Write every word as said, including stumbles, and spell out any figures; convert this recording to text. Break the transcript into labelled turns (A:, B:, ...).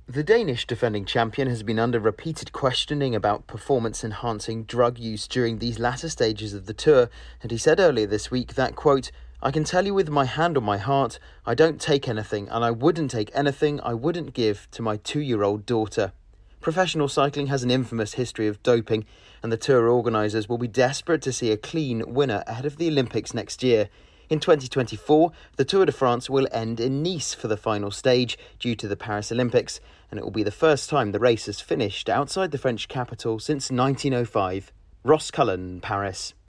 A: The Danish defending champion has been under repeated questioning about performance-enhancing drug use during these latter stages of the Tour, and he said earlier this week that, quote, "I can tell you with my hand on my heart, I don't take anything, and I wouldn't take anything I wouldn't give to my two-year-old daughter." Professional cycling has an infamous history of doping, and the Tour organisers will be desperate to see a clean winner ahead of the Olympics next year. In twenty twenty-four, the Tour de France will end in Nice for the final stage due to the Paris Olympics, and it will be the first time the race has finished outside the French capital since nineteen oh five. Ross Cullen, Paris.